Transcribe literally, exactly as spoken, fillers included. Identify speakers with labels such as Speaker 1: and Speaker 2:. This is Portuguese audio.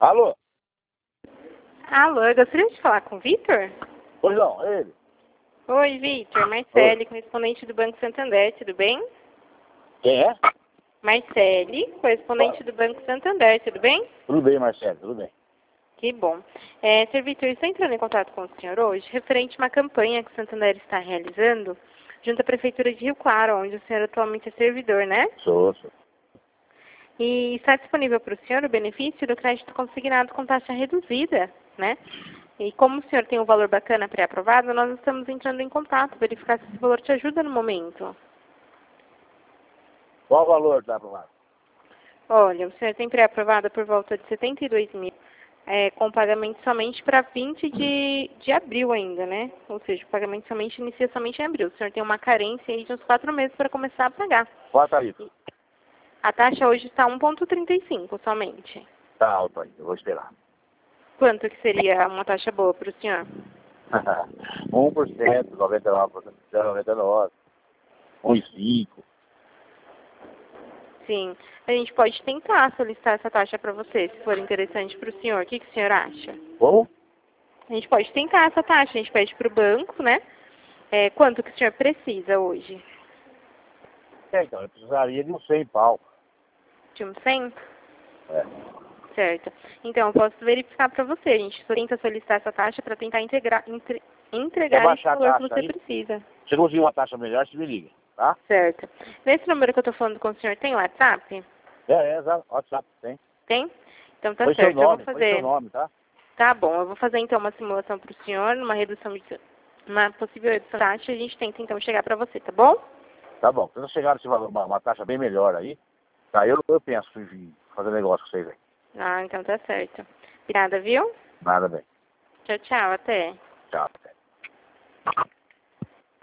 Speaker 1: Alô?
Speaker 2: Alô, eu gostaria de falar com o Vitor?
Speaker 1: Pois não, é ele.
Speaker 2: Oi, Vitor. Marcele, correspondente do Banco Santander, tudo bem?
Speaker 1: Quem é?
Speaker 2: Marcele, correspondente do Banco Santander, tudo bem?
Speaker 1: Tudo bem, Marcelo, tudo bem.
Speaker 2: Que bom. É, senhor Vitor, estou entrando em contato com o senhor hoje, referente a uma campanha que o Santander está realizando junto à Prefeitura de Rio Claro, onde o senhor atualmente é servidor, né?
Speaker 1: Sou, sou.
Speaker 2: E está disponível para o senhor o benefício do crédito consignado com taxa reduzida, né? E como o senhor tem um valor bacana pré-aprovado, nós estamos entrando em contato, verificar se esse valor te ajuda no momento.
Speaker 1: Qual o valor da aprovado?
Speaker 2: Olha, o senhor tem pré-aprovado por volta de setenta e dois mil, é, com pagamento somente para vinte de, de abril ainda, né? Ou seja, o pagamento somente inicia somente em abril. O senhor tem uma carência aí de uns quatro meses para começar a pagar.
Speaker 1: Qual a tarifa?
Speaker 2: A taxa hoje está um vírgula trinta e cinco somente.
Speaker 1: Tá alto aí, eu vou esperar.
Speaker 2: Quanto que seria uma taxa boa para o senhor?
Speaker 1: um por cento, noventa e nove por cento, noventa e nove por cento, um vírgula cinco por cento.
Speaker 2: Sim, a gente pode tentar solicitar essa taxa para você, se for interessante para o senhor. O que, que o senhor acha?
Speaker 1: Como?
Speaker 2: A gente pode tentar essa taxa, a gente pede para o banco, né? É, quanto que o senhor precisa hoje?
Speaker 1: É, então, eu precisaria de um cem pau.
Speaker 2: De um cem?
Speaker 1: É.
Speaker 2: Certo. Então, eu posso verificar para você. A gente tenta solicitar essa taxa para tentar integrar, entre, entregar esse
Speaker 1: baixar a
Speaker 2: valor que
Speaker 1: taxa
Speaker 2: você
Speaker 1: aí?
Speaker 2: precisa.
Speaker 1: Se eu conseguir uma taxa melhor, você me liga, tá?
Speaker 2: Certo. Nesse número que eu estou falando com o senhor, tem WhatsApp?
Speaker 1: É, é, exato. WhatsApp, tem.
Speaker 2: Tem? Então tá
Speaker 1: Põe seu
Speaker 2: certo. Eu vou
Speaker 1: nome, põe seu
Speaker 2: fazer.
Speaker 1: nome, tá?
Speaker 2: Tá bom, eu vou fazer então uma simulação para o senhor, uma redução de uma possível redução de taxa, a gente tenta então chegar para você, tá bom?
Speaker 1: Tá bom. Se eu chegar nesse valor, uma, uma taxa bem melhor aí, tá? Eu, eu penso em fazer negócio com vocês aí.
Speaker 2: Ah, então tá certo. Obrigada, viu?
Speaker 1: Nada bem.
Speaker 2: Tchau, tchau, até.
Speaker 1: Tchau.